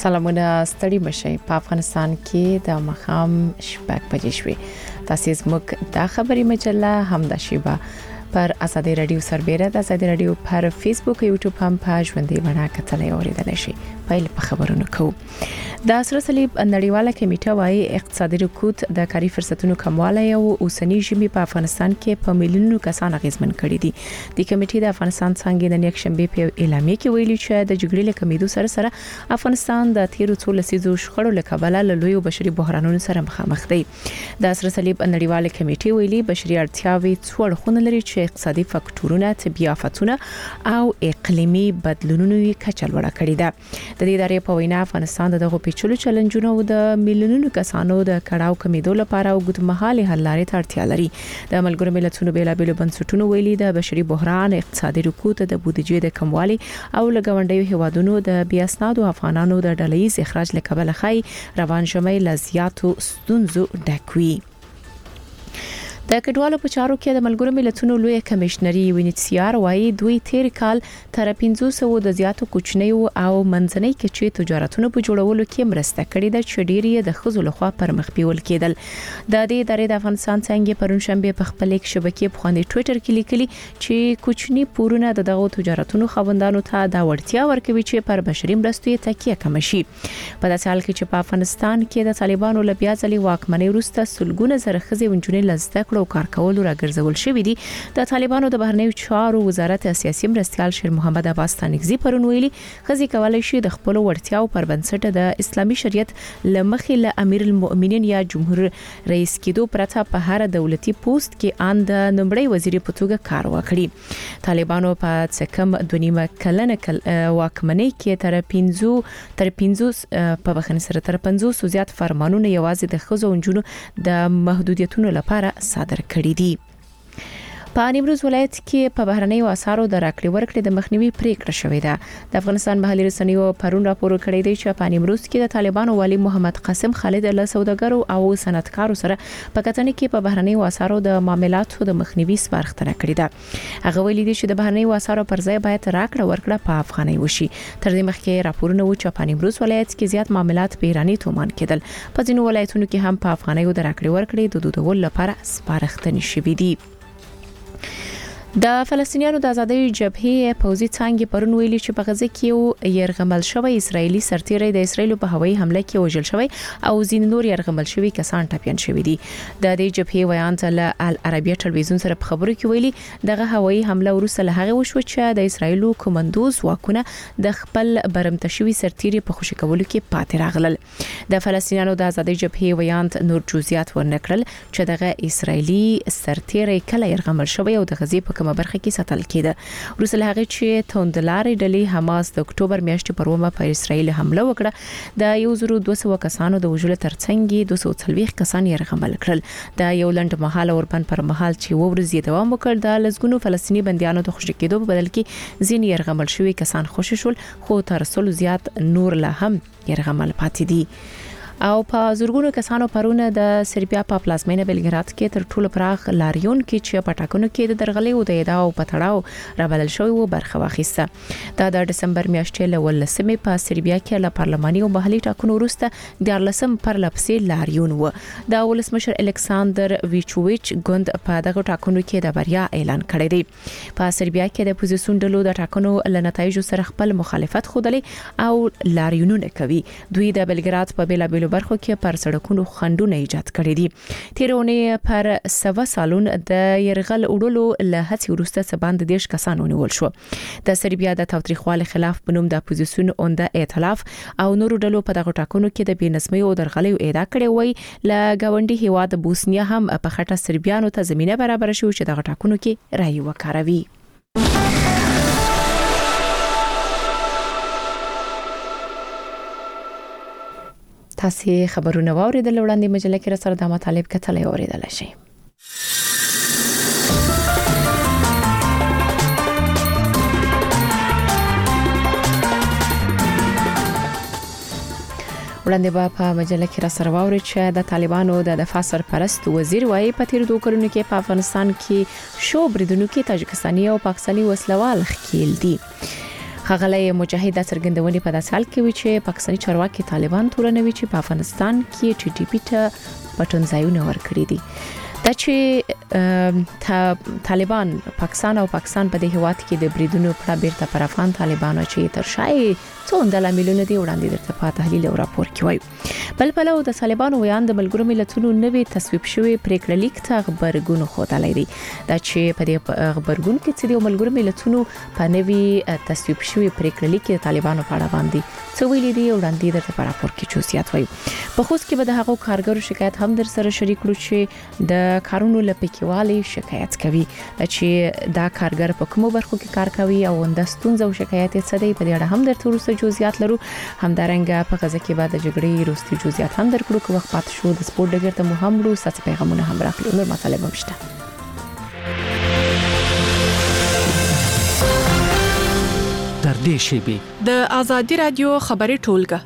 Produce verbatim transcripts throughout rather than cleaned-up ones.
سلامونه ستړي مشي په افغانستان کې د مخام شپږ بجې شوې. تاسو زموږ د خبري مجله هم د شیبه پر ازادي رادیو سربېره د ازادي رادیو پر فیسبوک او یوټیوب هم په ژوندۍ بڼه کتلای اوریدل شي. پیل په خبرونو کوو. د سره صلیب نړیواله کمیټه وايي اقتصادي رکود د کاري فرصتونو کموالی او اوسنی ژمي په افغانستان کې په میلیونونو کسان اغیزمن کړي دي. د کمیټې د افغانستان څنګه د نیک شنبه په اعلامیه کې ویلي چې د جګړې له کمیدو سره سره افغانستان د تیرو څو لسیزو شخړو له کبله له لوی بشري بحرانونو سره مخامخ دی. د سره صلیب نړیواله کمیټه ویلي بشري اړتیاوې څو اړخونه لري چې اقتصادي فاکټورونه، طبي آفتونه او اقلیمي بدلونونو یې کچه لوړه کړې ده. د دې ادارې په وینا افغانستان دغه پیچلو چیلنجونو او د میلیونونو کسانو د کړهو کمیدو لپاره وګړمحالي حل لارې ته اړتیا لري. د ملګرو ملتونو بیلابېلو بنسټونو ویلي د بشري بحران، اقتصادي رکود، د بودیجې د کموالي او لګونډیو هیوادونو د بیا اسنادو افغانانو د ډلهیز اخراج لکبل خای روان ژمي لزیاتو ستونزو ډکوي. د کډوالو په چارو کې د ملګرو ملتونو لوی کمشنري یونیسیار وايي دوی تیر کال تر پنځه سوه د زیاتو کوچنیو او منځنۍ کچې تجارتونو په جوړولو کې مرسته کړې ده چې ډېری د خزو لخوا پر مخ بیول کېدل. د دې ادارې د افغانستان څنګه پرون شنبه په خپل یک شبکې په باندې ټوئیټر کې لیکلي چې کوچنی پورونه د دغه تجارتونو خوندانو ته د وړتیا ورکوي چې پر بشري مرستو تکیه کم شي. په داسې حال کې چې په افغانستان کې د طالبانو له بیا ځلې واکمنۍ وروسته سلګونه زره ښځې او نجونې له زده کړو کار کولو راګرځول شوې دي. د طالبانو د بهرنیو چارو وزارت سیاسي مرستيال شیر محمد عباس تانګزي پرون ویلي ښځې کولای شي د خپل وړتیاو پر بنسټ د اسلامي شریعت لمخې له امیر المؤمنین یا جمهور رئیس کېدو پرته په هر دولتي پوسټ کې ان د نمبرې وزیر په توګه کار وکړي. طالبانو په څکم دونیمه کلنه واکمنۍ کې تر پنځه تر پنځه په بخښنې سره تر پنځه زیات فرمانونه یوازې د ښځو او نجونو د محدودیتونو لپاره صادر کړی دي. په نیمروز ولایت کې په بهرنیو اسعارو د راکړې ورکړې د مخنیوي پریکړه شوې ده. د افغانستان محلي رسنیو پرون راپور کړی دی چې په نیمروز کې د طالبانو والی محمد قاسم خالد له سوداګرو او صنعتکارو سره په کتنې کې په بهرنیو اسعارو د معاملاتو د مخنیوي سپارښتنه کړې ده. هغه ویلي دی چې د بهرنیو اسعارو پر ځای باید راکړه ورکړه په افغاني وشي. تر دې مخکې راپورونه و چې په نیمروز ولایت کې زیات معاملات په ایرانی تومان کېدل. په ځینو ولایتونو کې هم په افغانیو د راکړې ورکړې د دودول لپاره سپارښتنې شوې دي. د فلسطینیانو د آزادۍ جبهې پوځي څنګه پرون ویلي چې په غزه کې یو يرغمل شوی اسرایلی سرتیری د اسرایل په هوایي حمله کې وژل شوی او ځین نور يرغمل شوی کسان ټپيان شوی دي. د دې جبهې ویان ته العربیه ټلویزیون سره په خبرو کې ویلي دغه هوایي حمله وروسته له هغه وشو چې د اسرایل کومندوز واکونه د خپل برمته شوی سرتیری په خوشی کولو کې پاتې راغلل. د فلسطینیانو د آزادۍ جبهې ویان نور جزئیات ورنکړل چې دغه اسرایلی سرتیری کله يرغمل شوی او د غزې په کومه برخه کې ساتل کېده. وروسته له هغه چې توندلارې ډلې حماس د اکتوبر میاشتې پر ومه په اسرایل حمله وکړه د یو زرو دوه سوه کسانو د وژلو ترڅنګ دوه سوه څلوېښت کسان يرغمل کړل. د یو لنډ مهاله اوربند پر مهال چې ورځې دوام وکړ د لزګونو فلسطینی بنديانو د خوشی کېدو په بدل کې ځین يرغمل شوی کسان خوشی شول خو تر څلو زیات نور له هم يرغمل پاتې دي. او په زورګونو کسانو پرونه د سربیا په پلازمینه بلګراد کې تر ټولو پراخ لاریون کې چې پټاکنو کې د درغلې او د ادعاو په تړاو رابلل شوی و برخه واخیسته. دا د دسمبر میاشتې له ولسمې په سربیا کې له پارلماني او محلي ټاکنو وروسته د لسم پر لپسې لاریون و. د ولسمشر الکساندر ویچوویچ ګوند په دغه ټاکنو کې د بریا اعلان کړی دی. په سربیا کې د اپوزیسیون ډلو د ټاکنو له نتایجو سره خپل مخالفت خوده او لاریونونه کوي. دوی د بلګراد په بیلابېلو برخو کې پر سړکونو خندونه ایجاد کړي دي. تیرونه پر سوا سالون د يرغل وړلو له هڅې وروسته سباند دیش کسان ونیول شو. د سربیا د تاوتریخوالي خلاف بنوم د اپوزیسیون اونده ائتلاف او نورو ډلو په دغه ټاکنو کې د بېنظمۍ او درغلۍ ادعا کړې وای. ل گاونډي هیواد بوسنیا هم په خټه سربیانو ته زمينه برابر شو چې دغه ټاکنو کې رائے وکاروي. تاسو خبرونه واوریدل وړاندې مجله کې را سره د مطالب کتلې اوریدل شي. وړاندې به په مجله کې را سره واوري چې د طالبانو د دفاع سرپرست وزیر وايي په تیر دوه کلونو کې په افغانستان کې شو بریدونکو کې تاجکستاني او پاکستاني وسلوال ښکیل دي. ښاغلی مجاهد د څرګندونې په داسې حال کې وی چې پاکستاني چارواکي طالبان تورنوي چې په افغانستان کې ټي ټي پی ته پټن ځایونه ورکړي دي. دا چې طالبان پاکستان او پاکستان په دې هواد کې د بریدونو په بیرته پر افغان طالبانو چې تر شای څوند د لاملونو دی وړاندې درته په تحلیل او راپور کې وایي. بل په لور د طالبانو ویان د ملګرو ملتونو نوې تصویب شوی پریکړه لیک ته خبرګون خوده لري. دا چې په دې خبرګون کې چې د ملګرو ملتونو په نوې تصویب شوی پریکړه لیک د طالبانو په اړه باندې څه ویلي دی وړاندې درته په راپور کې جزئیات وایي. په خوست کې به د هغو کارګرو شکایت هم در سره شریک کړو چې د کارونو لپکیوالي شکایت کوي چې دا کارګر په کومو برخو کې کار کوي او اندستون زو شکایت یې څه دی په دې اړه هم درته ورسره جزئیات لرو. همدارنګه په غزه کې بعد د جګړې وروستي جزئیات هم درکړو که وخت پات شو د سپورت ډګر ته مو هم لرو ساس پیغامونه هم راخلو نور مطالب هم شته. در دې شیبي د آزادي رادیو خبري ټولګه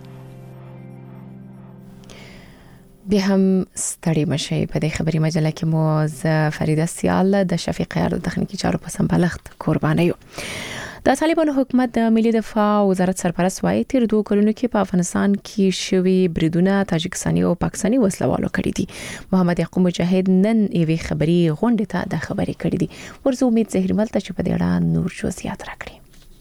به هم ستړي مشي په دې خبري مجله کې مو ز فریده سیال د شفیق یار د تخنیکی چارو په سمبالښت قرباني یو. د طالبانو حکومت د ملي دفاع وزارت سرپرست وايي تیر دوه کلونو کې په افغانستان کې شوی بریدونه تاجکستاني او پاکستاني وسلوالو کړی دي. محمد یعقوب مجاهد نن یوې خبري غونډه ته د خبري کړی دي. ورزه امید زهرمل ته چې په دې اړه نور جزئیات راکړي.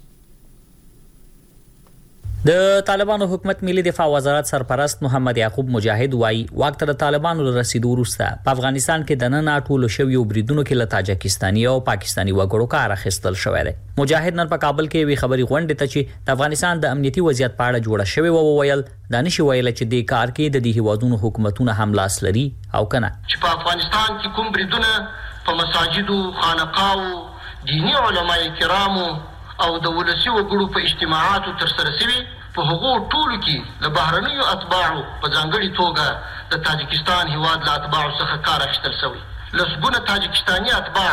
د طالبانو حکومت ملي دفاع وزارت سرپرست محمد یعقوب مجاهد وايي وخت د طالبانو رسیدو وروسته په افغانستان کې د نن ټولو شوی بریدونو کې له تاجکستاني او پاکستاني وګړو کار اخیستل شوی دی. مجاهد نن په کابل کې وی خبري غونډه ته چې د افغانستان د امنیتي وضعیت په اړه جوړه شوی و ویل دانش ویل چې د کار کې د دې هوادونو حکومتونه هم لاس لري او کنه چې په افغانستان کې کوم بریدونه په مساجدو خانقاو دینی علماء کرامو او د ولسی وګړو په اجتماعاتو تر سره شوی په هغو ټولو کې د بهرنیو اتباعو په ځانګړي توګه د تاجکستان هیواد له اتباعو څخه کار اخیستل شوی. لسګونه تاجکستاني اتباع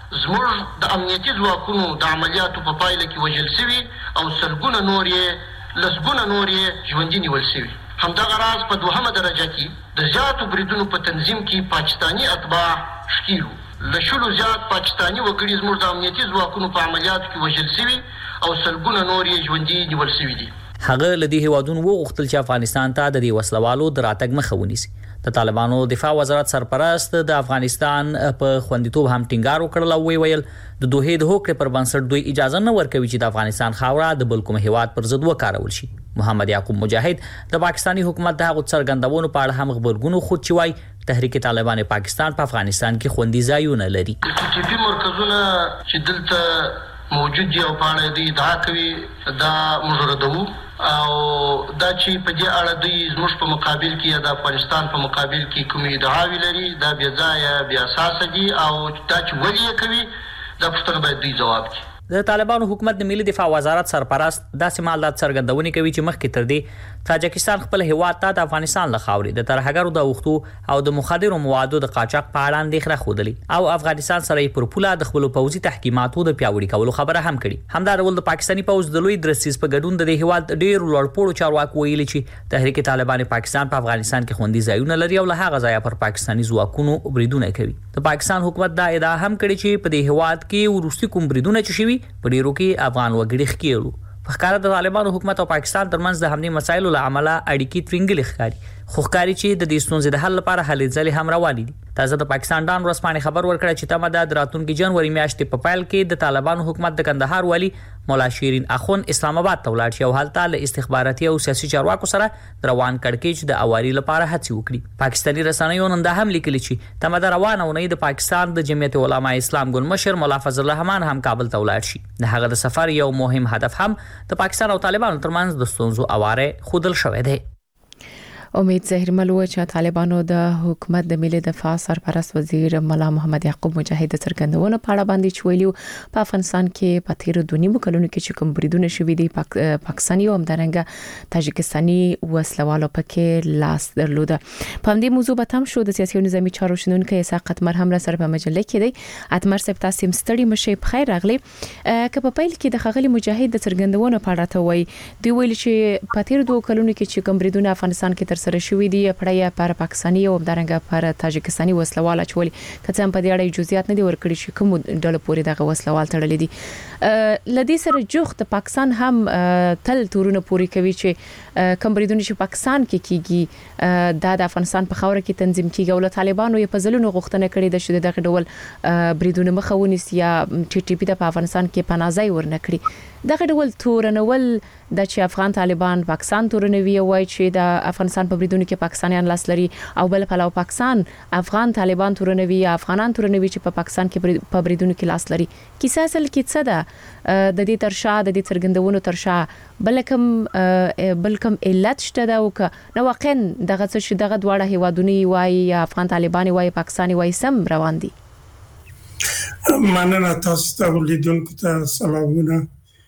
زموږ د امنیتي ځواکونو د عملیاتو په پایله کې وژل شوي او سلګونه نور یې لسګونه نور یې ژوندي نیول شوي. همدغه راز په دوهمه درجه کې د زیاتو بریدونو په تنظیم کې پاکستاني اتباع ښکیلو. له شلو زیات پاکستاني وګړي زموږ د امنیتي ځواکونو په عملیاتو کې وژل شوي او سلګونه نور یې ژوندي نیول شوي دي. هغه لدی هوادون وغوښتل چې افغانستان ته د دې وسلوالو د راتګ مخه ونیسي. د طالبانو دفاع وزارت سرپرست د افغانستان په خوندیتوب هم ټینګار وکړل او وی ویل د دوه د هوکړې پر بنسټ دوی اجازه نه ورکوي چې د افغانستان خاوره د بل کوم هیواد پر ضد وکارول شي. محمد یعقوب مجاهد د پاکستاني حکومت د هغو څرګندونو په اړه هم خبرګون خود چې وای تحریک طالبان پاکستان په افغانستان کې خوندي ځایونه لري. ټي پی مرکزونه چې دلته موجود دي او په اړه دوی ادعا کوي دا موږ ردوو او دا چې په دې اړه دوی زموږ په مقابل کې د افغانستان په مقابل کې کومې ادعاوې لري دا بې ځایه بې اساسه دي او دا چې ولې یې کوي دا پوښتنه باید دوی ځواب کړي. د طالبانو حکومت د ملي دفاع وزارت سرپرست داسې مالدات څرګندونې کوي چې مخکې تر دې تاجکستان خپل هیواد ته د افغانستان له خاورې د ترهګرو د اوښتو او د مخدرو موادو د قاچاق په اړه اندېښنه ښودلې او افغانستان سره یې پر پوله د خپلو پوځي تحکیماتو د پیاوړي کولو خبره هم کړې. همدا ډول د پاکستاني پوځ د لوی درسیز په ګډون د هیواد ډېر لوړپوړو چارواکو ویلي چې تحریک طالبان پاکستان په افغانستان کې خوندي ځایونه لري او له هغه ځایه پر پاکستاني ځواکونو بریدونه کوي. د پاکستان حکومت دا ادعا هم کړې چې په دې هیواد کې وروستي کوم بریدونه چې شوي په ډیرو کې افغان وګړي ښکیلو. په ښکاره د طالبانو حکومت او پاکستان ترمنځ د همدې مسایلو له امله اړیکې ترنګلې ښکاري خو ښکاري چې د دې ستونزې د حل لپاره هلې ځلې هم روانې دي. تازه د پاکستان ډان ورځپاڼې خبر ورکړی چې تمه ده د راتلونکي جنوري میاشتې په پیل کې د طالبانو حکومت د کندهار والي مولا شیرین اخون اسلام آباد ته ولاړ شي او هلته له استخباراتي او سیاسي چارواکو سره د روان کړکېچ د اواري لپاره هڅې وکړي. پاکستاني رسنیو نن دا هم لیکلي چې تمه ده روانه اونۍ د پاکستان د جمعیت علماء اسلام ګوند مشر مولا فضل الرحمن هم کابل ته ولاړ شي. د هغه د سفر یو مهم هدف هم د پاکستان او طالبانو ترمنځ د ستونزو اواره خودل شوی دی. امید زهرمل و چې طالبانو د حکومت د ملي دفاع سرپرست وزیر مولا محمد یعقوب مجاهد څرګندونه په اړه باندې چویلیو په افغانستان کې په تیر دوه نیمو کلونو کې چې کوم بریدونه شوي دي پاک پاکستاني او همدارنګه تاجکستاني وسلوالو پکې لاس درلوده. په همدې موضوع به تم شو د سیاسي او نظامی چارو شنونکو اسحاق مرهم را سره په مجله کې دی. اتمر صاحب تاسو مستړي مشه په خیر راغلی. که په پیل کې د خغلی مجاهد د څرګندونه په اړه ته وای دی ویل چې په تیر دوه کلونو کې چې کوم بریدونه افغانستان کې تر سره شوې دي پړیا پر پاکستاني او همدارنګه پر تاجکستاني وسلوال اچولي کڅم په دې اړه جزئیات نه دي ورکړي چې کوم ډول پورې دغه وسلوال تړلې دي لدې سره جوخت پاکستان هم تل تورونه پوری کوي چې کوم بریدونه چې پاکستان کې کیږي د افغانستان په خاور کې تنظیم کیږي او طالبانو یې په ځلونو غوښتنه کړې ده چې دغه ډول بریدونه مخاوني سیا ټي ټي پی د افغانستان کې پناځای ورنکړي دغه ډول تورنول د چې افغان طالبان پاکستان تورنوي وای چې د افغانستان په بریدونو کې پاکستانیان لاس لري او بل پلاو پاکستان افغان طالبان تورنوي افغانان تورنوي چې په پاکستان کې په بریدونو کې لاس لري کیسه اصل کې څه ده د دې ترشا د دې څرګندونو ترشا بلکم بلکم علت شته دا وک نو واقعا دغه څه چې دغه دواړه هیوادونی وای افغان طالبان وای پاکستاني وای سم روان دي مننه تاسو ته ولیدونکو ته سلامونه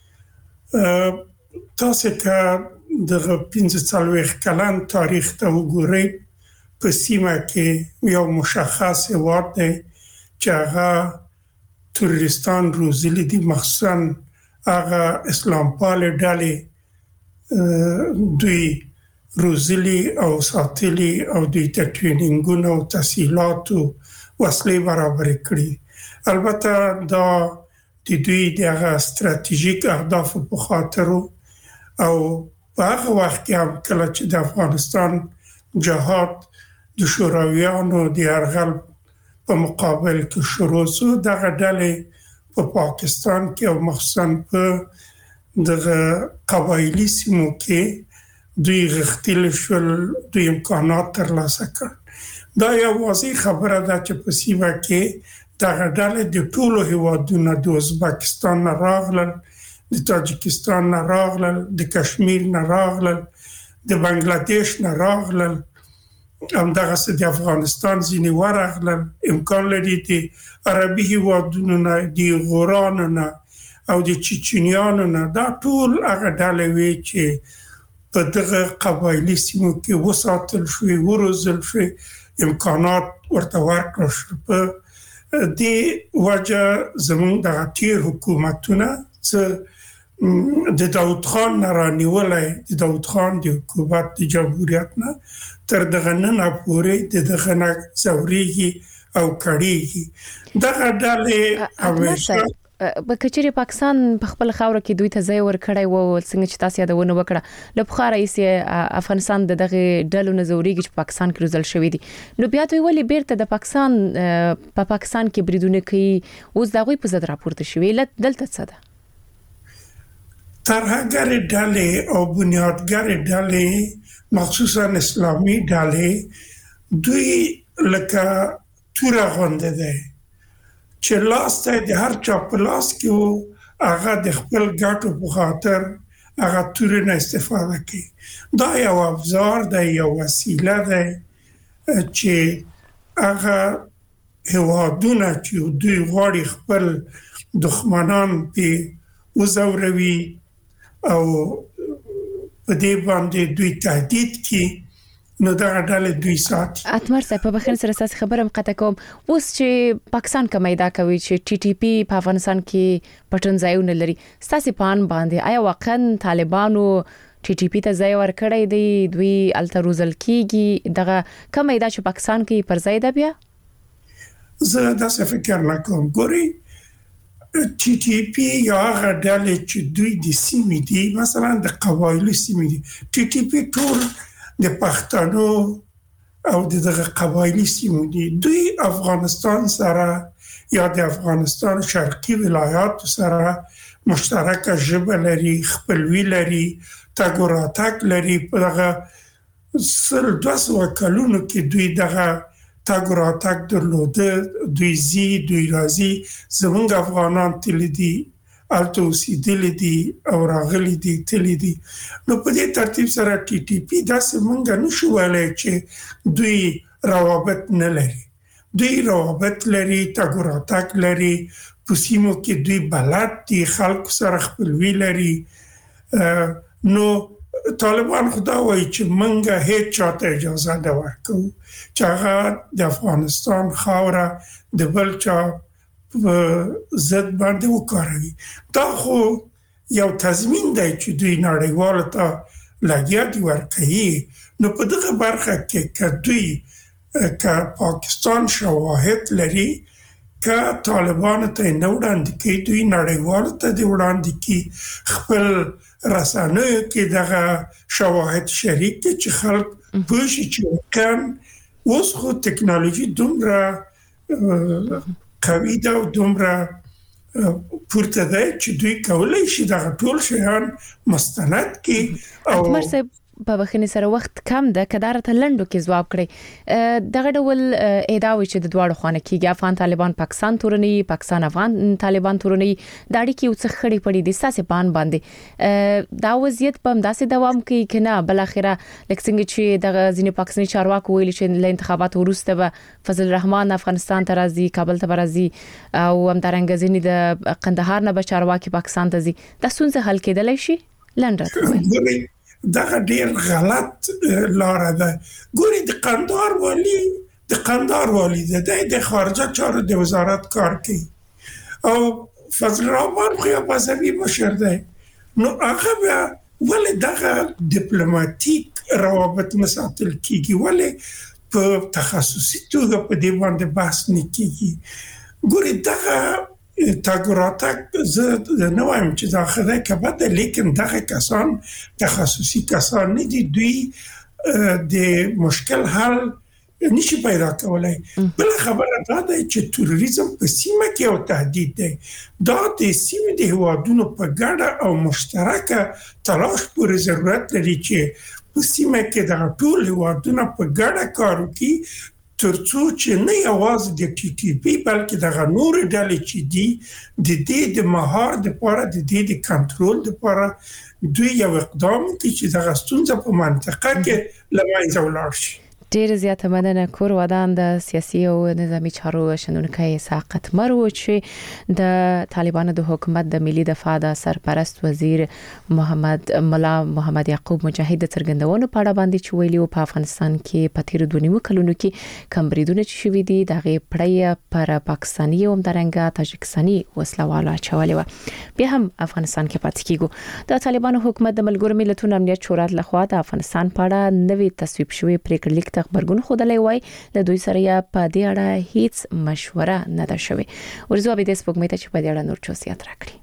تاسو که د پنځه څلوېښت کلن تاریخ ته وګورئ په سیمه کې یو مشخص هیواد دی چې هغه تروریستان روزلي دي مخصوصا هغه اسلام پال ډلې دوی روزلي او ساتلي او دوی ته ټرینینګونه او تسهیلات او وسلې برابر کړي البته دا د دوی د ستراتیژیک اهداف په خاطر او په هغه وخت کې هم کله چې د افغانستان جهاد د شورویانو د یرغل په مقابل کې شروع شو دغه ډلې په پاکستان کې او مخصوصا په دغه قبایلی سیمو کې دوی غښتل شول دوی امکانات ترلاسه کړل دا یو واضح خبره ده چې په سیمه کې دغه ډلې د ټولو هیوادونو د ازبکستان نه راغلل د تاجکستان نه راغلل د کشمیر نه راغلل د بنگلاديش نه راغلل همدغه څه د افغانستان ځینې ورغلل امکان لري د عربي هیوادونو نه د غورانو نه او د چچنیانو نه دا ټول هغه ډلې وي چې په دغه قبایلی سیمو کې وساتل شوي وروزل شوي امکانات ورته ورکړل شول په دی وجه زمون د تیر حکومتونه چې د داود خان نه رانیولای د داود خان د حکومت د جمهوریت نه تر دغه نه پورې دغه نه زوريږي او کړيږي دغه ډلې همیشه بکچری پاکستان په خپل خاور کې دوی ته ځای ورکړی وو څنګه چې تاسو یادونه وکړه له بخار رئیس افغانستان د دغه ډلو نزوريږي چې پاکستان کې روزل شوې دي نو بیا دوی ولې بیرته د پاکستان په پاکستان کې بریدونه کوي اوس دغه په زړه راپورته شوې لته دلته څه ده ترهګر ډلې او بنیادګر ډلې مخصوصا اسلامي ډلې دوی لکه تور غونډه ده چې لاسته د هر چا په لاس کې وو هغه د خپل ګټو په خاطر هغه تور نه استفاده کوي دا یو افزار دی یو وسیله ده چې هغه هیوادونه چې دوی غواړي خپل دښمنان په وزوروي او په دې باندې دوی تهدید کوي نو دا ډلې دوی سات اتمر صاحب په بخښنه سره اساس خبرم قطع کوم اوس چې پاکستان کمیدا کوي چې ټي ټي پی په افغانستان کې پټن ځایونه لري ستاسو پان باندې آیا واقعا طالبانو ټي ټي پی ته ځای ورکړی دی دوی التروزل کیږي دغه کمیدا چې پاکستان کې پر ځای ده بیا زه دا څه فکر نه کوم ګوري ټي ټي پی یا هغه ډلې چې دوی د سیمې دي مثلا د قبایلی سیمې دي ټي ټي پی ټول د پښتنو او دغه قبایلی سیمو دي دوی افغانستان سره یا د افغانستان شرقي ولایات سره مشترکه ژبه لري خپلوي لري تګوراتک لري په دغه سل دوه سوه کلونو کې دوی دغه تګوراتک درلوده دوی زی دوی راځي زمونږ افغانان تل دي الته اوسېدلي دي او راغلي دي تللي دي نو په دې ترتیب سره ټي ټي پی داسې مونږ نشو ویلی چې دوی روابط نه لري دوی روابط لري تګوراتک لري په سیمو کې دوی بلد دي خلکو سره خپلوي لري نو طالبان خدا وایي چې مونږ هیڅ چاته اجازه نه ورکوو چې هغه د افغانستان خاوره د بل چا زد باندې وکاروي دا خو یو تضمین دی چې دوی نړیوال ته لګیا دي ورکوي نو په دغه برخه کې کدوې ک پاکستان شواهد لري ک طالبان ته نه وړاندې کوي دوی نړیوال ته دی وړاندې کوي خپل رسنیو کې دغه شواهد شریک چې خلک پوښي چې کم اوس خو ټکنالوژي دومره قوي ده او دومره پورته ده چې دوی کولای شي دغه ټول شیان مستند کړي او مرسه په بخښنې سره وخت کم ده کدارت لندو کې جواب کړي دغه ډول ادعاوي چې د دواړو خانه کېږي افغان طالبان پاکستان تورني پاکستان افغان طالبان تورني د اړیکې یو څه خړې پړې دي ساسې بان باندې دا وضعیت په همداسې دوام کوي کنه بل اخره لکه څنګه چې د ځینې پاکستاني چارواکو ویلي چې له انتخاباتو وروسته به فضل الرحمن افغانستان ته راځي کابل ته راځي او همدارنګه ځینې د قندهار نه به چارواکي پاکستان ته ځي د ستونزې حل کېدلای شي لندن دغه ډیر غلط لار ده ګوري د قندهار والی د قندهار والی د خارجه چارو د وزارت کار کوي او فضل الرحمن خو یو بازوی مشر دی نو هغه ولې دغه ډیپلوماټیک روابط مساتل کیږي ولې په تخصصي توګه په دې باندې بحث نه کیږي ګوري دغه تاګوراتک زه نه وایم چې دا خدای کبه لیکن دغه کسان تخصصي کسان نه دي دوی د مشکل حل نشي پیدا کولای بل خبره دا ده چې تروریزم په سیمه کې او تهدید دی دا د سیمې د هوادونو په ګډه او مشترکه تلاش پورې ضرورت لري چې په سیمه کې د ټول هوادونو په ګډه کار وکړي ترڅو چې نه یوازې د ټي ټي پی بلکې د نور ډلې چې دي د دې د مهار د لپاره د دې د کنټرول لپاره دوی یو اقدام کوي چې د غستونځ په منطقه کې لمنځه ولاړ شي ډیر زیاته مننه کور ودان د سیاسي او نظامی چارو شنونکي ساقط مرو چې د طالبانو د حکومت د ملي دفاع د سرپرست وزیر محمد ملا محمد یعقوب مجاهد څرګندونو په اړه باندې چې ویلي په افغانستان کې په تیر دوه نیمو کلونو کې کم بریدونه چې شوي دي دغه پړی پر پاکستاني او همدارنګه تاجکستاني وسلوالو اچولې و بیا هم افغانستان کې پاتې کیږي د طالبانو حکومت د ملګرو ملتونو امنیت شورا لخوا د افغانستان په اړه نوې تصویب شوی پریکړه لیک خبرګون خودلای وای له دوی سره یا په دې اړه هیڅ مشوره نه ده شوې ورزو به د سپوږمۍ ته چې په دې اړه نور چوسیات راکړي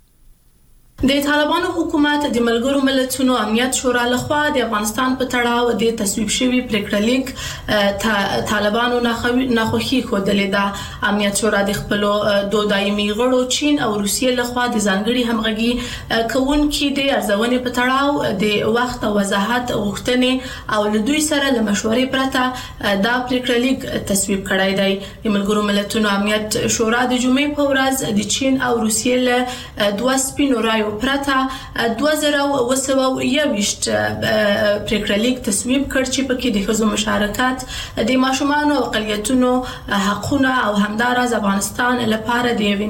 د طالبانو حکومت د ملګرو ملتونو امنیت شورا لخوا د افغانستان په تړاو د تصویب شوی پریکړه لیک طالبانو ناخوښي خوده ده امنیت شورا د خپل دوه دایمي غړو چین او روسیې لخوا د ځانګړي همغږي کوونکې د ارزونې په تړاو د وخت او وضاحت غوښتنې او له دوی سره له مشورې پرته دا پریکړه لیک تصویب کړای دی د ملګرو ملتونو امنیت شورا د جمعې په ورځ د چین او روسیې له دوه سپینو رایو پرته دوه زره اوه سوه یوویشت پریکړه لیک تصویب کړ چې پکې د ښځو مشارکت د ماشومانو او اقلیتونو حقونه او همدارس افغانستان لپاره د یوې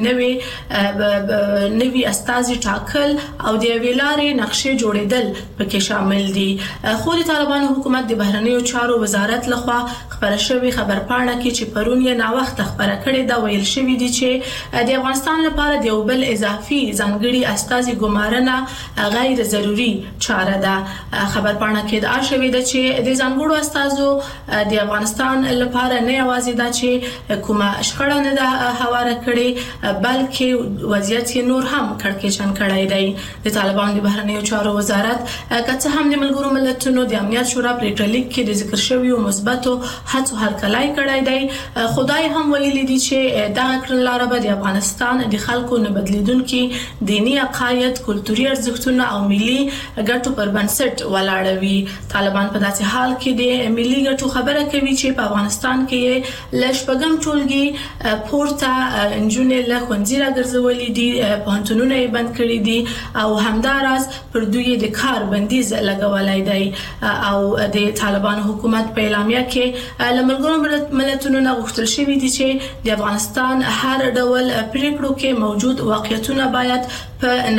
نوې نوې استازي ټاکل او د یوې لارې نقشې جوړېدل پکې شامل دي خو د طالبانو حکومت د بهرنیو چارو وزارت لخوا خبره شوی خبرپاڼه کې چې پرون یې نا وخت خبره کړې دا ویل شوی دی چې د افغانستان لپاره د یو بل اضافي ځانګړي استازي ګمارنه غیر ضروري چاره ده خبرپاڼه کې دا شوی ده چې د ځانګړو استازو د افغانستان لپاره نه یوازې دا چې کومه شخړه نه ده هواره کړې بلکې وضعیت نور هم کړکېچن کړی دی د طالبانو د بهرنیو چارو وزارت کڅ هم د ملګرو ملتونو د امنیت شورا پریکړه لیک کې د ذکر شوی او مثبتو هڅو هرکلای کړی دی خدای هم ویلي دي چې دا کړنلاره به د افغانستان د خلکو نه بدلیدونکي دینی عقاید کلتوري ارزښتونه او ملي ګټو پر بنسټ ولاړوي طالبان په داسې حال کې د ملي ګټو خبره کوي چې په افغانستان کې لشپګم ټولګي پورته انجونې له خونځي راګرځولې دي پوهنتونونه یې بند کړي دي او همدارس پر دوی د کار بندیز لګولای دی او د طالبان حکومت په اعلامیه کې لملګرو ملتونو نه غوښتل شوی دي چې د افغانستان هر ډول پریکړو کې موجود واقعیتونه باید په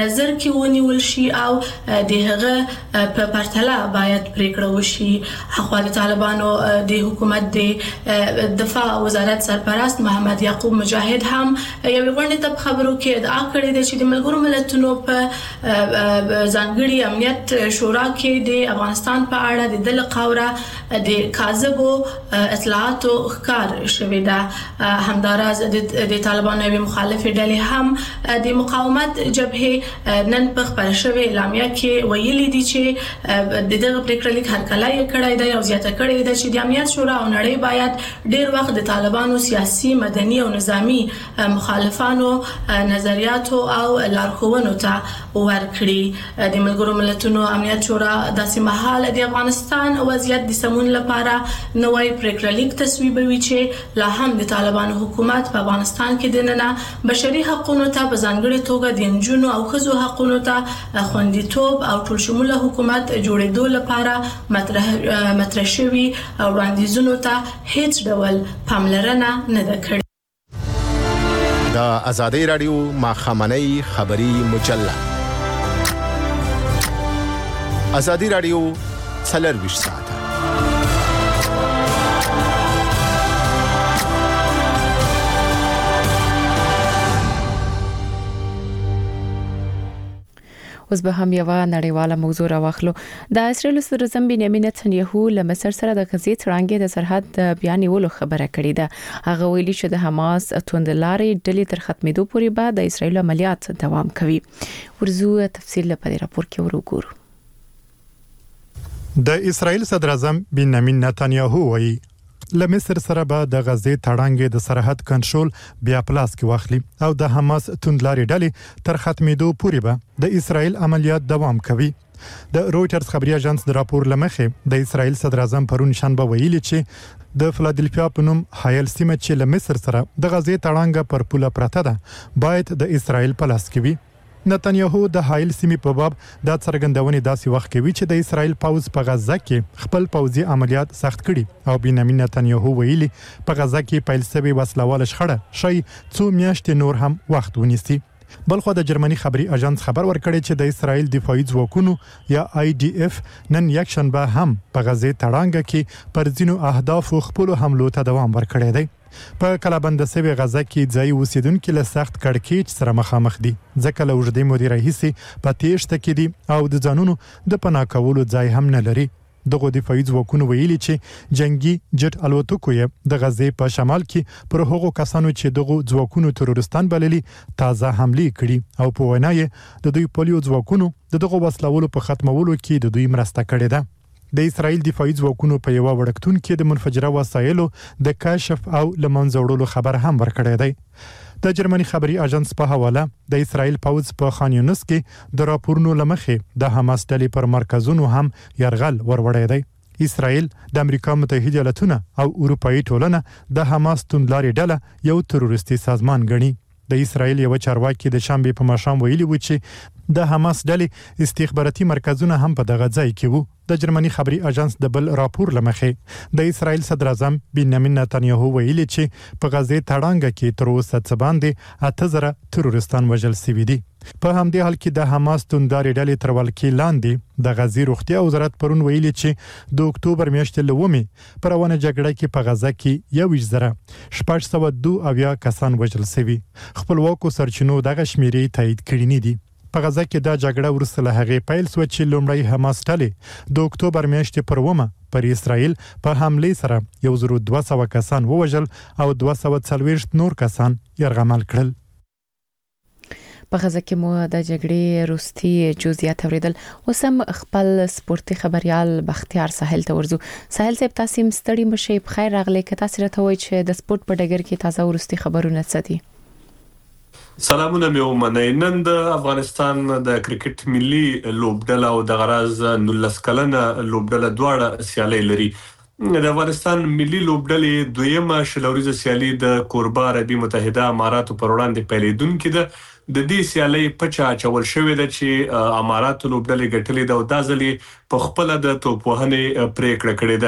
نظر کې ونیول شي او د هغه په پرتله باید پریکړه وشي. حقوق د طالبانو د حکومت د دفاع وزارت سرپرست محمد یعقوب مجاهد هم یو غونډه ته خبرو کې ادعا کړې ده چې د ملګرو ملتونو په ځانګړي امنیت شورا کې د افغانستان په اړه د دل قوره د کاذبو اطلاعاتو ښکار شوې ده. همداراز د طالبانو یو مخالف ډلې هم د مقاومت جبهه نن په خبره شوې اعلامیه کې ویلي دي چې د دغه پریکړه لیک هرکلی کړی دی او زیاته کړی دی چې د امنیت شورا او نړۍ باید ډیر وخت د طالبانو سیاسي مدني او نظامی مخالفانو نظریاتو او لارښوونو ته ورکړي. د ملګرو ملتونو امنیت شورا داسې مهال د افغانستان وضعیت د سمون لپاره نوې پریکړه لیک تصویبوي چې لا هم د طالبانو حکومت په افغانستان کې د نن بشري حقوقو ته په ځانګړي توګه د انجونو او ښځو حقوقو ته خوندیتوب او ټول شموله حکومت جوړېدو لپاره مطرح مطرح شوی او وړاندیزونو ته هیڅ ډول پاملرنه نه ده کړې. د آزادۍ رادیو ماخامنۍ خبري مجله آزادۍ رادیو څلور ساعت اوس به هم یو نړیواله موضوع راوخلو. د اسرائیل صدر اعظم بنیامین نتنیاهو له مصر سره د غزې تړانګې د سرحد د بیانولو خبره کړې ده. هغه ویلي چې د حماس توندلارې ډلې تر ختمېدو پورې به د اسرائیل عملیات دوام کوي. ورزو تفصیل لپاره راپور کې ورګورو. د اسرائیل صدر اعظم بنیامین نتنیاهو وایي له مصر سره به د غزې تړانګې د سرحد کنټرول بیا پلاس کې واخلي او د حماس توندلارې ډلې تر ختمېدو پورې به د اسرائیل عملیات دوام کوي. د رويټرز خبري اژانس د راپور لمخې د اسرائیل صدر اعظم پرون شنبه ویلي چې د فلادلفیا په نوم هایل سیمه چې له مصر سره د غزې تړانګه پر پوله پرته ده باید د اسرائیل پلاس کې وي. نتنیاهو د هایل سیمې په باب د څرګندونې داسې وخت کوي چې د اسرائیل پوځ په غزه کې خپل پوځي عملیات سخت کړي او بنیامین نتنیاهو ویلي په غزه کې پیل شوی وسلواله شخړه شي څو میاشتې نور هم وخت ونیسي. بلخو د جرمني خبري اژانس خبر ورکړی چې د اسرائیل دفاعي ځواکونو یا آی ډي اف نن یک شنبه هم په غزې تړانګه کې پر ځینو اهداف خپل حملو ته دوام ورکړی دی. په کلابند سوي غزه کې ځای اوسیدونکو له سخت کړکېچ سره مخامخ دي ځکه له وجدي مدیر رئیس په تیښته کې دي او د ځانونو د پناه کولو ځای هم نه لري. دغه دفاعي ځواکونو ویلي چې جنگي جټ الوتکو یې د غزې په شمال کې پر هغو کسانو چې دغه ځواکونو تروریستان بللي تازه حمله کړي او په وینا یې د دوی پولیو ځواکونو دغه وسلوالو په ختمولو کې د دوی مرسته کړې ده. د اسرائیل دفاعي ځواکونو په یو وړکتون کې د منفجره وسایلو د کشف او لمنځه وړلو خبر هم ورکړی دی. د جرمني خبري اژانس په حواله د اسرائیل پوځ په خان یونس کې د راپورونو لمخې د حماس ډلې پر مرکزونو هم يرغل وروړی دی. اسرائیل د امریکا متحده ایالاتونه او اروپאי ټولنه د حماس توندلارې ډله یو تروریستي سازمان ګڼي. د اسرائیل یو چارواکي د شنبه په ماښام ویلي و چې د حماس ډلې استخباراتي مرکزونه هم په دغه ځای کې وو. د جرمني خبري اژانس د بل راپور لمخې د اسرائیل صدر اعظم بنیامین نتنیاهو ویلي چې په غزې تړانګه کې تر اوسه څه باندې اته زره تروریستان وژل شوي دي. په همدې حال کې د حماس توندارې ډلې تر ولکې لاندې د غزې روغتیا وزارت پرون ویلي چې د اکتوبر میاشتې لومې پر روانه جګړه کې په غزه کې یو زره شپږ سوه دوه اویا کسان وژل شوي. خپلواکو سرچینو دغه شمیرې تایید کړې نه دي. په غزه کې دا جګړه ورسره له هغې پیل شو چې لومړی حماس ډلې د اکتوبر میاشتې پر اوومه پر اسرائیل په حمله سره یو زره دوه سوه کسان ووژل او دوه سوه څلوېښت نور کسان یرغمل کړل. په غزه کې مو د جګړې روستي جزئیات اوریدل. اوس هم خپل سپورتي خبريال بختیار ساحل ته ورزو. ساحل صاحب تاسو مستړي مشي په خیر راغلی که تاسو راته وایي چې د سپورت په ډګر کې تازه ورستي خبرونه څه دي؟ سلامونه مې ومنئ. نن د افغانستان د کرکټ ملي لوبډله او د غراز نولس کلنه لوبډله دواړه سیالي لري. د افغانستان ملي لوبډلې دویمه شلوریزه سیالي د کوربه عربي متحده اماراتو پر وړاندې پیلېدونکې ده. د دې سیالي پچا چول شوې ده چې اماراتو لوبډلې ګټلې ده او دا ځلې په خپل د توپ وهنې پریکړه کړې ده.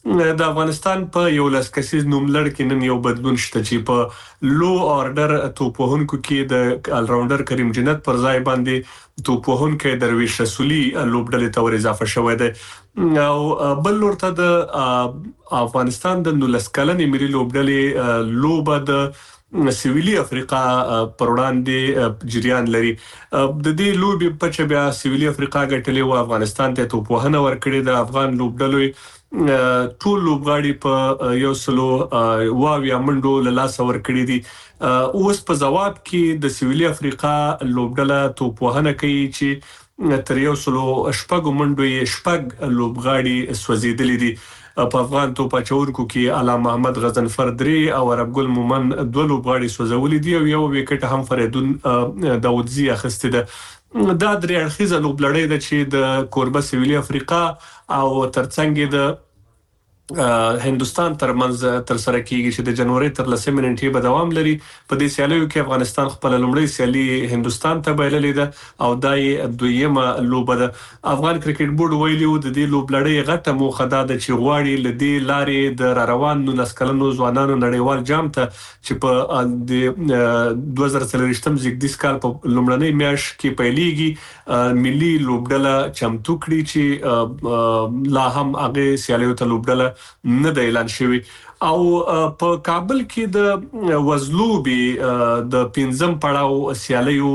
د افغانستان په یو لاس کسیز نوملړ کې نن یو بدلون شته چې په لو اورډر توپوهونکو کې د الراوندر کریم جنت پر ځای باندې توپوهونکو درویش رسولي لوبډلې ته ور اضافه شوی دی او بل ورته د افغانستان د نولس کلنې ملي لوبډلې لوبه د سویلي افریقا پر وړاندې جریان لري د دې لوبې په چې بیا سویلي افریقا ګټلې او افغانستان ته توپوهنه ورکړې د افغان لوبډلې ټول لوبغاړي په یو سلو واویا منډو له لاس ور کړی دي اوس په ځواب کې د سویلي افریقا لوبډله توپوهنه کوي چې تر یو سلو شپږ منډو یې شپږ لوبغاړي سوځیدلې دي په افغان توپ اچونکو کې علامه محمد غزنفر درې او عرب ګل مومن دوه لوبغاړي سوځولې دي او یو وکټ هم فریدون داودزی اخیسته ده دا درې اړخیزه لوبلړۍ ده چې د کوربه سویلي افریقا او ترڅنګ د هندستان ترمنځ تر سره کیږي چې د جنوري تر لسمې نیټې به دوام لري په دې سیالیو کې افغانستان خپل لومړی سیالي هندستان ته بایللې ده او دای دویمه لوبه ده افغان کرکټ بورډ ویلیو د دې لوبلړۍ غټه موخه ده چې غواړي لدې لارې د روان نولس کلنو ځوانانو نړیوال جام ته چې په د دوه زره څلوېښتم زیږدیز کال په لومړنۍ میاشت کې پیلېږي ملي لوبډله چمتو کړي چې لا هم هغه سیالیو ته لوبډله نه د اعلان شوی او په کابل کې د وزلوبي د پنځم پړاو سیالیو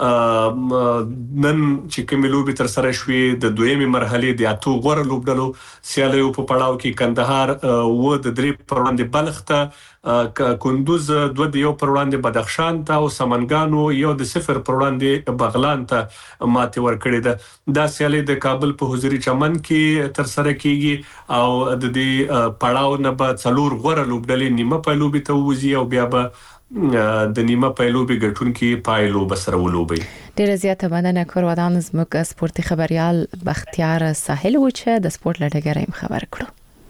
نن چې کومې لوبې تر سره شوې د دویمې مرحلې د اتو غوړ لوبډلو سیالیو په پړاو کې کندهار و د درې پر وړاندې بلخ ته کندوز دوه د یو پر وړاندې بدخشان ته او سمنګانو یو د صفر پر وړاندې بغلان ته ماتې ورکړې ده دا سیالي د کابل په حضوري چمن کې تر سره کیږي او د دې پړاو نه به څلور غوړ لوبډلې نیمه په لوبي ته وځي او بیا به د نیمه پایلوبي ګټونکي پایلو بسره ولوبي ډیره زیاته مننه کور ودان زموږ سپورتي خبريال بختیار ساحل و چې د سپورت لټګریم خبر کړو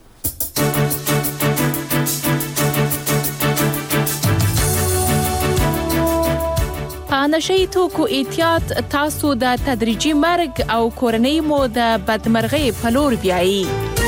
نشي توکو احتیاط تاسو د تدریجي مرګ او کورنۍ مو د بدمرغۍ په لور بیایي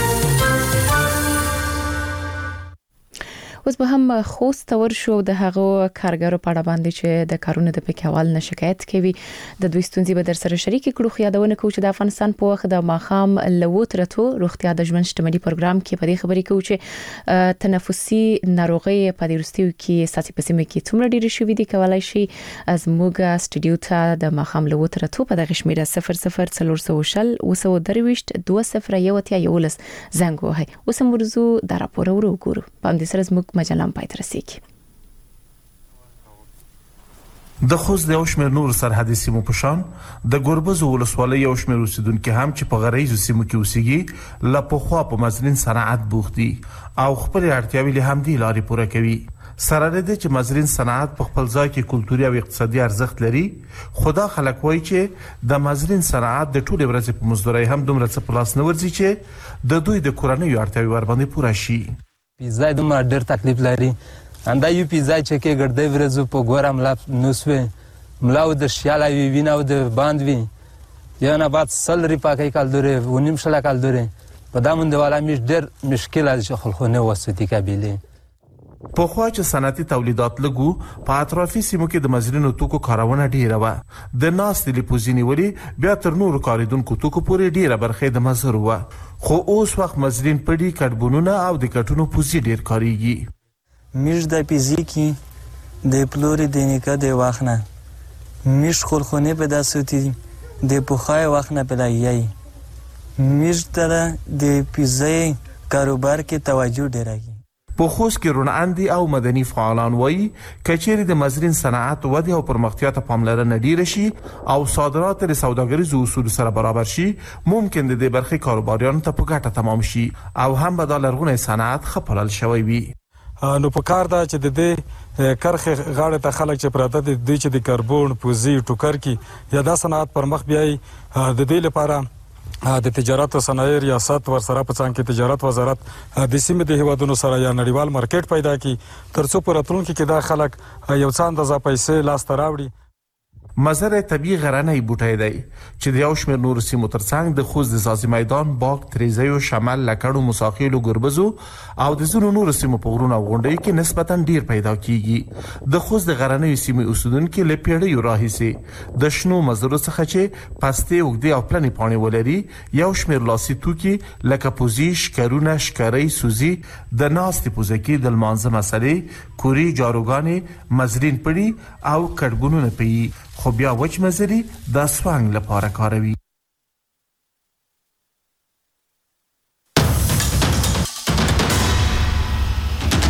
اوس به هم خوست ورشو د هغه کارګرو په اړه باندې چې د کارونو د پکېوال نه شکایت کوي د دوی ستونزې به در سره شریک کړو خو یادونه کوم چې د افغانستان په وخت د ماخام لوت راتو روغتیا د ژوند شتمنۍ پروګرام کې په دې خبرې کوي چې تنفسي ناروغي په دې وروستیو کې ساتي پسمه کې څومره ډېر شوې دي کولای شي از موږ سټډیو ته د ماخام لوت راتو په دغه شمیره صفر صفر څلور سوه شل وسو درويشت دوه صفر یو اتیا یولس زنګ وهي اوس مرزو د راپور ورو ګورو په دې سره موږ مجلم پاتې رسیږي د خوست د اوشمیر نور سرحدي سیمو په شان د ګوربز ولسوالۍ اوشمیر اوسیدونکو هم چې په غریزو سیمو کې اوسېږي لا په خوا په مزرین صنعت بوختي او خپل اړتیاوي له هم دی لاري پوره کوي سره د چې مزرین صنعت په خپل ځای کې کلتوري او اقتصادي ارزښت لري خدا خلک وایي چې د مزرین صنعت د ټوله ورځې په مزدوري هم دومره څه پلاس نه ورځي چې د دوی د کورنۍ اړتیاوي ور باندې پوره شي پیزا دومره ډېر تکلیف لري انده یو پیزا چې کې ګرځي ورځو په ګورم لا نوسوي ملاو د شیاله وی ویناو د باند وی یا نه بعد سل ری پاکي کال دوره ونیم شلا کال دوره په دامن دیواله مش ډېر مشکل از خلخونه وسوتی قبيله په خوا چې صنعتي تولیدات لګو په اطرافي سیمو کې د مزرینو توکو کارونه ډیره و د ناس د لپوزینی ولی بیا تر نورو کاریدونکو توکو پورې ډیره برخه د مزر و خو اوس وخت مزرین پړي کډبونونه او د کټونو پوزي ډیر کاریږي میش د فزیکی د پلوري د نیکه د واخنه میش خلخونه په داسوتی د پوخای واخنه په لایي میش تر د پیزای کاروبار کې توجه ډیرایي په خوست کې روناندي او مدني فعالان وایي کچېری د مزرین صنعت ودی او پرمختیا ته پاملرنه ډیره شي او صادرات د سوداګریزو اصول سره برابر شي ممکن د دې برخې کاروباریانو ته په ګټه تمام شي او هم به د لرغونی صنعت خپلل شوی وي نو په کار دا چې د دې کرخه غاړه ته خلک چې پراته دي چې د کاربون پوزي ټوکر کې یا د صنعت پر مخ بیاي د دې لپاره د تجارت او صنایع ریاست ورسره په څنګه کې تجارت وزارت د سیمې د هیوادونو سره یا نړیوال مارکیټ پیدا کړي ترڅو په راتلونکي کې دا خلک یو څه اندازه پیسې لاس ته راوړي مزر طبيعي غرنی بوټی دی چې د یو شمېر نورو سیمو ترڅنګ د خوست د سازي میدان باغ تریزیو شمال لکړو مساقیلو ګربزو او د زونو نورو سیمو په غرونو او غونډیو کې نسبتا ډیر پیدا کیږي. د خوست د غرنی سیمو اوسیدونکو له پیړیو راهیسې د شنو مزرو څخه چې پسته وګړي او پلنې پاڼې ولري یو شمېر لاسي توکي لکه پوزیش کرونه شکرۍ سوزي د ناستې پوزکي د لمانځه مسلې کوري جاروګانې مزرین پړي او کډګونونه پي خو بیا وچ مزري د سوانګ لپاره کاروي.